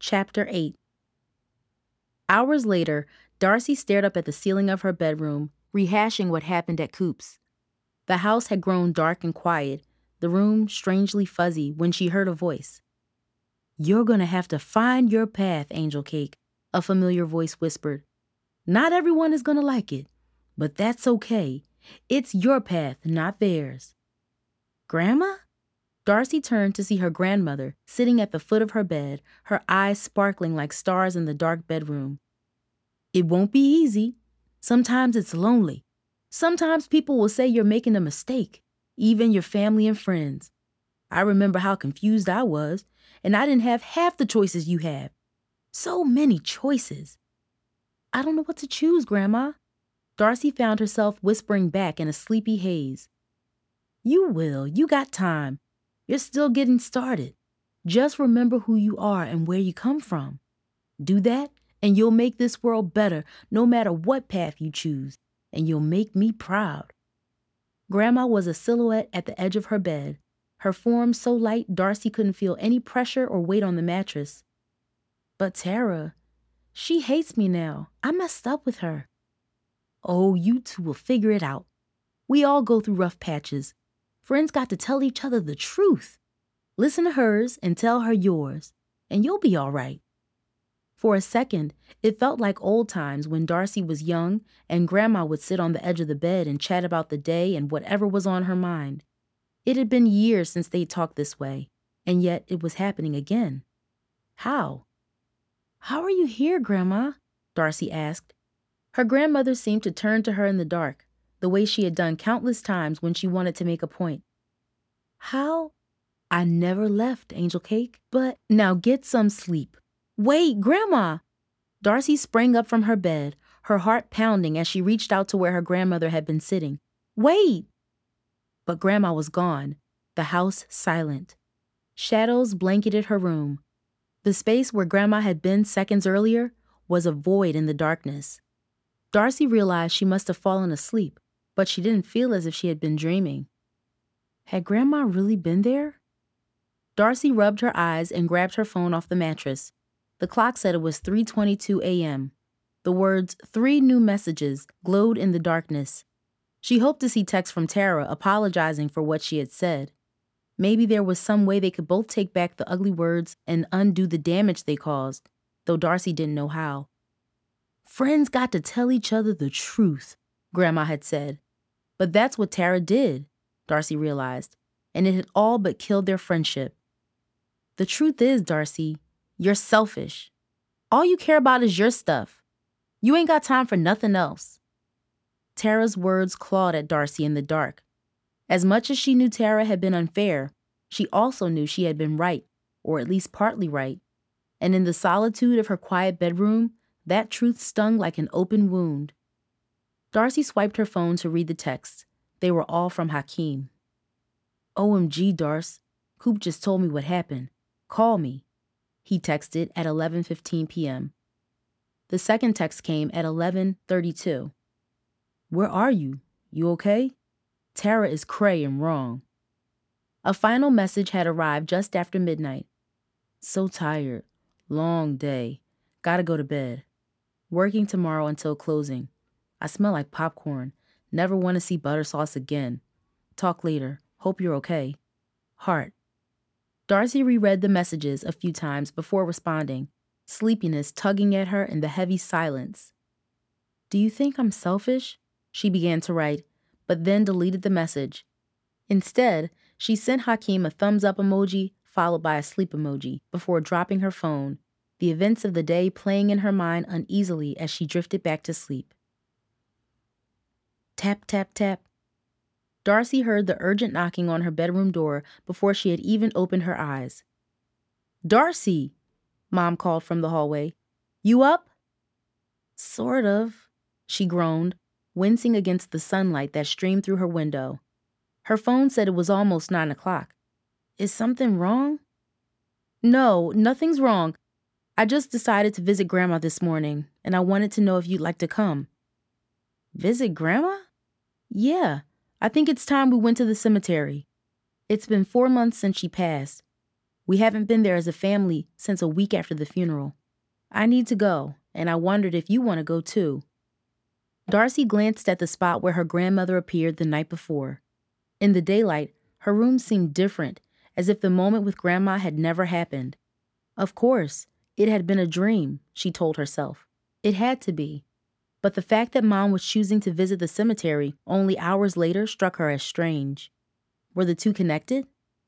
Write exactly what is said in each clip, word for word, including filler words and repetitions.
Chapter eight. Hours later, Darcy stared up at the ceiling of her bedroom, rehashing what happened at Coop's. The house had grown dark and quiet, the room strangely fuzzy, when she heard a voice. "You're gonna have to find your path, Angel Cake," a familiar voice whispered. "Not everyone is gonna like it, but that's okay. It's your path, not theirs." "Grandma?" Darcy turned to see her grandmother sitting at the foot of her bed, her eyes sparkling like stars in the dark bedroom. "It won't be easy. Sometimes it's lonely. Sometimes people will say you're making a mistake, even your family and friends. I remember how confused I was, and I didn't have half the choices you have. So many choices." "I don't know what to choose, Grandma." Darcy found herself whispering back in a sleepy haze. "You will. You got time. You're still getting started. Just remember who you are and where you come from. Do that, and you'll make this world better no matter what path you choose, and you'll make me proud." Grandma was a silhouette at the edge of her bed, her form so light Darcy couldn't feel any pressure or weight on the mattress. "But Tara, she hates me now. I messed up with her." "Oh, you two will figure it out. We all go through rough patches. Friends got to tell each other the truth. Listen to hers and tell her yours, and you'll be all right." For a second, it felt like old times when Darcy was young and Grandma would sit on the edge of the bed and chat about the day and whatever was on her mind. It had been years since they'd talked this way, and yet it was happening again. How? "How are you here, Grandma?" Darcy asked. Her grandmother seemed to turn to her in the dark, the way she had done countless times when she wanted to make a point. "How? I never left, Angel Cake, but now get some sleep." "Wait, Grandma!" Darcy sprang up from her bed, her heart pounding as she reached out to where her grandmother had been sitting. "Wait!" But Grandma was gone, the house silent. Shadows blanketed her room. The space where Grandma had been seconds earlier was a void in the darkness. Darcy realized she must have fallen asleep, but she didn't feel as if she had been dreaming. Had Grandma really been there? Darcy rubbed her eyes and grabbed her phone off the mattress. The clock said it was three twenty-two a.m. The words "three new messages" glowed in the darkness. She hoped to see texts from Tara apologizing for what she had said. Maybe there was some way they could both take back the ugly words and undo the damage they caused, though Darcy didn't know how. "Friends got to tell each other the truth," Grandma had said. But that's what Tara did, Darcy realized, and it had all but killed their friendship. "The truth is, Darcy, you're selfish. All you care about is your stuff. You ain't got time for nothing else." Tara's words clawed at Darcy in the dark. As much as she knew Tara had been unfair, she also knew she had been right, or at least partly right. And in the solitude of her quiet bedroom, that truth stung like an open wound. Darcy swiped her phone to read the texts. They were all from Hakeem. "O M G, Darce. Coop just told me what happened. Call me," he texted at eleven fifteen p.m. The second text came at eleven thirty-two. "Where are you? You okay? Tara is cray and wrong." A final message had arrived just after midnight. "So tired. Long day. Gotta go to bed. Working tomorrow until closing. I smell like popcorn. Never want to see butter sauce again. Talk later. Hope you're okay. Heart." Darcy reread the messages a few times before responding, sleepiness tugging at her in the heavy silence. "Do you think I'm selfish?" she began to write, but then deleted the message. Instead, she sent Hakeem a thumbs-up emoji followed by a sleep emoji before dropping her phone, the events of the day playing in her mind uneasily as she drifted back to sleep. Tap, tap, tap. Darcy heard the urgent knocking on her bedroom door before she had even opened her eyes. "Darcy!" Mom called from the hallway. "You up?" "Sort of," she groaned, wincing against the sunlight that streamed through her window. Her phone said it was almost nine o'clock. "Is something wrong?" "No, nothing's wrong. I just decided to visit Grandma this morning, and I wanted to know if you'd like to come." "Visit Grandma?" "Yeah. I think it's time we went to the cemetery. It's been four months since she passed. We haven't been there as a family since a week after the funeral. I need to go, and I wondered if you want to go too." Darcy glanced at the spot where her grandmother appeared the night before. In the daylight, her room seemed different, as if the moment with Grandma had never happened. Of course, it had been a dream, she told herself. It had to be. But the fact that Mom was choosing to visit the cemetery only hours later struck her as strange. Were the two connected?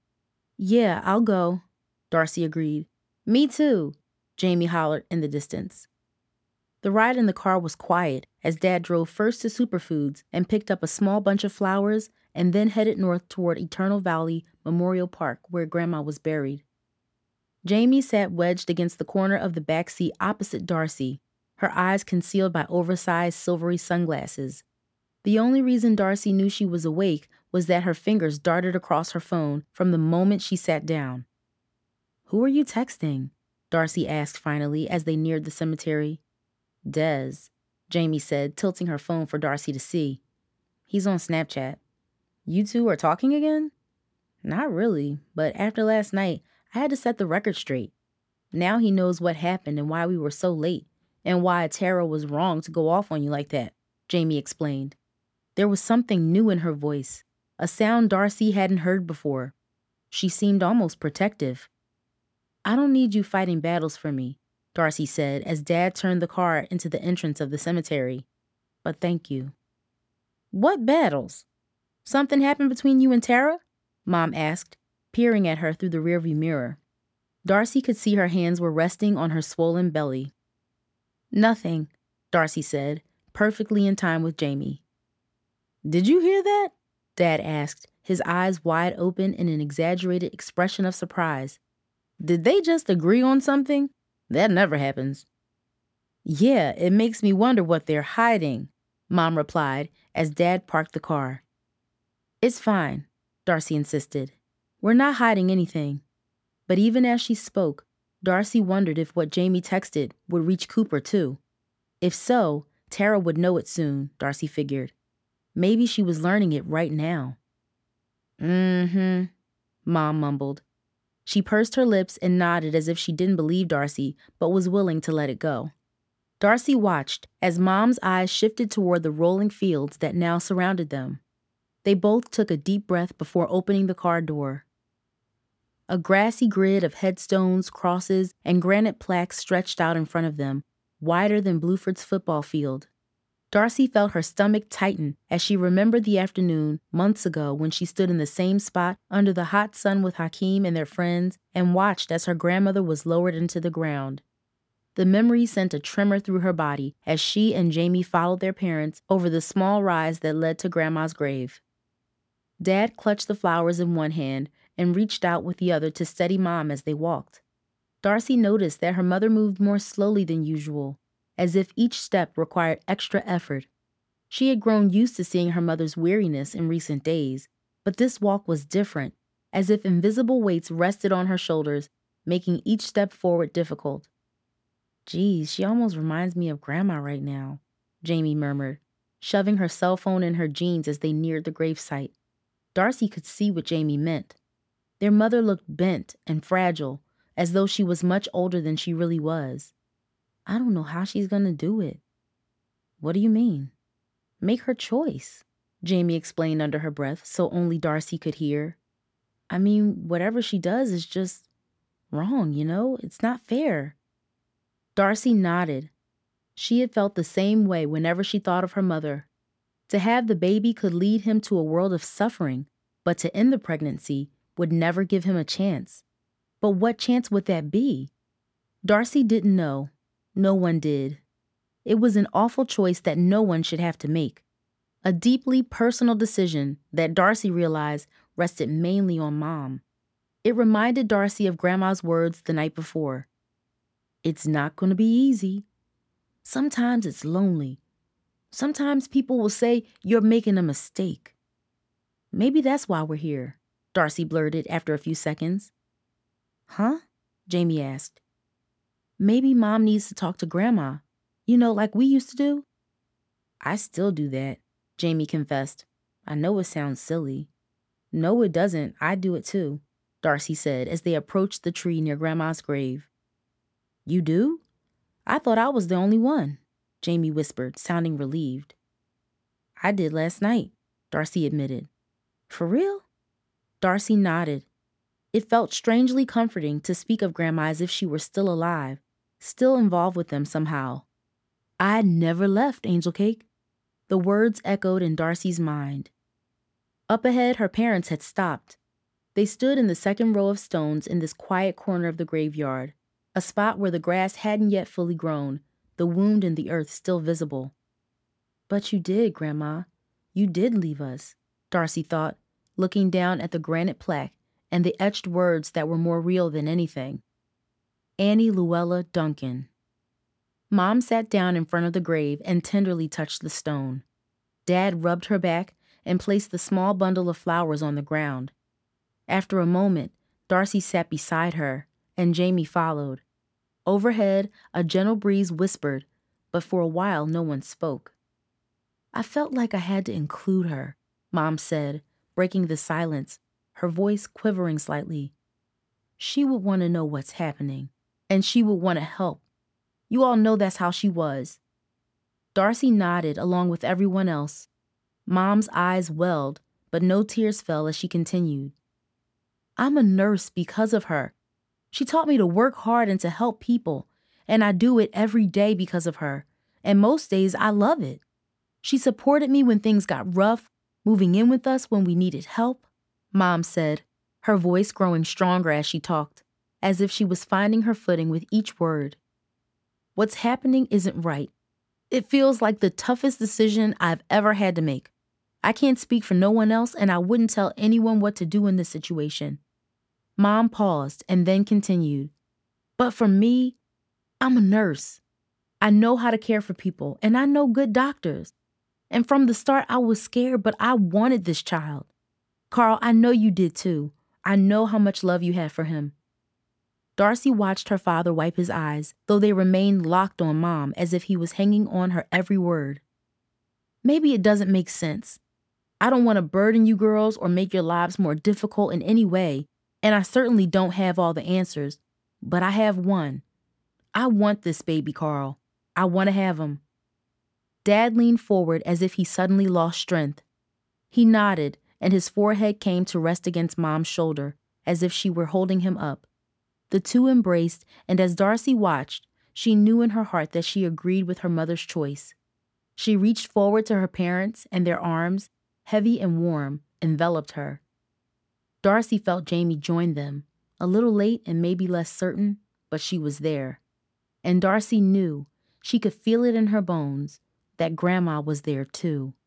"Yeah, I'll go," Darcy agreed. "Me too," Jamie hollered in the distance. The ride in the car was quiet as Dad drove first to Superfoods and picked up a small bunch of flowers and then headed north toward Eternal Valley Memorial Park where Grandma was buried. Jamie sat wedged against the corner of the back seat opposite Darcy, her eyes concealed by oversized silvery sunglasses. The only reason Darcy knew she was awake was that her fingers darted across her phone from the moment she sat down. "Who are you texting?" Darcy asked finally as they neared the cemetery. "Dez," Jamie said, tilting her phone for Darcy to see. "He's on Snapchat." "You two are talking again?" "Not really, but after last night, I had to set the record straight. Now he knows what happened and why we were so late, and why Tara was wrong to go off on you like that," Jamie explained. There was something new in her voice, a sound Darcy hadn't heard before. She seemed almost protective. "I don't need you fighting battles for me," Darcy said as Dad turned the car into the entrance of the cemetery. "But thank you." "What battles? Something happened between you and Tara?" Mom asked, peering at her through the rearview mirror. Darcy could see her hands were resting on her swollen belly. "Nothing," Darcy said, perfectly in time with Jamie. "Did you hear that?" Dad asked, his eyes wide open in an exaggerated expression of surprise. "Did they just agree on something? That never happens." "Yeah, it makes me wonder what they're hiding," Mom replied as Dad parked the car. "It's fine," Darcy insisted. "We're not hiding anything." But even as she spoke, Darcy wondered if what Jamie texted would reach Cooper too. If so, Tara would know it soon, Darcy figured. Maybe she was learning it right now. "Mm-hmm," Mom mumbled. She pursed her lips and nodded as if she didn't believe Darcy, but was willing to let it go. Darcy watched as Mom's eyes shifted toward the rolling fields that now surrounded them. They both took a deep breath before opening the car door. A grassy grid of headstones, crosses, and granite plaques stretched out in front of them, wider than Bluford's football field. Darcy felt her stomach tighten as she remembered the afternoon months ago when she stood in the same spot under the hot sun with Hakeem and their friends and watched as her grandmother was lowered into the ground. The memory sent a tremor through her body as she and Jamie followed their parents over the small rise that led to Grandma's grave. Dad clutched the flowers in one hand and reached out with the other to steady Mom as they walked. Darcy noticed that her mother moved more slowly than usual, as if each step required extra effort. She had grown used to seeing her mother's weariness in recent days, but this walk was different, as if invisible weights rested on her shoulders, making each step forward difficult. "Geez, she almost reminds me of Grandma right now," Jamie murmured, shoving her cell phone in her jeans as they neared the gravesite. Darcy could see what Jamie meant. Their mother looked bent and fragile, as though she was much older than she really was. "I don't know how she's gonna do it." "What do you mean?" "Make her choice," Jamie explained under her breath so only Darcy could hear. "I mean, whatever she does is just wrong, you know? It's not fair." Darcy nodded. She had felt the same way whenever she thought of her mother. To have the baby could lead him to a world of suffering, but to end the pregnancy would never give him a chance. But what chance would that be? Darcy didn't know. No one did. It was an awful choice that no one should have to make. A deeply personal decision that Darcy realized rested mainly on Mom. It reminded Darcy of Grandma's words the night before. "It's not going to be easy. Sometimes it's lonely. Sometimes people will say you're making a mistake." "Maybe that's why we're here," Darcy blurted after a few seconds. "Huh?" Jamie asked. "Maybe Mom needs to talk to Grandma. You know, like we used to do." "I still do that," Jamie confessed. "I know it sounds silly." "No, it doesn't. I do it too," Darcy said as they approached the tree near Grandma's grave. You do? I thought I was the only one, Jamie whispered, sounding relieved. I did last night, Darcy admitted. For real? Darcy nodded. It felt strangely comforting to speak of Grandma as if she were still alive, still involved with them somehow. I never left, Angel Cake. The words echoed in Darcy's mind. Up ahead, her parents had stopped. They stood in the second row of stones in this quiet corner of the graveyard, a spot where the grass hadn't yet fully grown, the wound in the earth still visible. But you did, Grandma. You did leave us, Darcy thought, looking down at the granite plaque and the etched words that were more real than anything. Annie Luella Duncan. Mom sat down in front of the grave and tenderly touched the stone. Dad rubbed her back and placed the small bundle of flowers on the ground. After a moment, Darcy sat beside her, and Jamie followed. Overhead, a gentle breeze whispered, but for a while no one spoke. I felt like I had to include her, Mom said, breaking the silence, her voice quivering slightly. She would want to know what's happening, and she would want to help. You all know that's how she was. Darcy nodded along with everyone else. Mom's eyes welled, but no tears fell as she continued. I'm a nurse because of her. She taught me to work hard and to help people, and I do it every day because of her, and most days I love it. She supported me when things got rough, moving in with us when we needed help, Mom said, her voice growing stronger as she talked, as if she was finding her footing with each word. What's happening isn't right. It feels like the toughest decision I've ever had to make. I can't speak for no one else, and I wouldn't tell anyone what to do in this situation. Mom paused and then continued. But for me, I'm a nurse. I know how to care for people, and I know good doctors. And from the start, I was scared, but I wanted this child. Carl, I know you did too. I know how much love you had for him. Darcy watched her father wipe his eyes, though they remained locked on Mom as if he was hanging on her every word. Maybe it doesn't make sense. I don't want to burden you girls or make your lives more difficult in any way, and I certainly don't have all the answers, but I have one. I want this baby, Carl. I want to have him. Dad leaned forward as if he suddenly lost strength. He nodded, and his forehead came to rest against Mom's shoulder, as if she were holding him up. The two embraced, and as Darcy watched, she knew in her heart that she agreed with her mother's choice. She reached forward to her parents, and their arms, heavy and warm, enveloped her. Darcy felt Jamie join them, a little late and maybe less certain, but she was there. And Darcy knew, she could feel it in her bones, that Grandma was there too.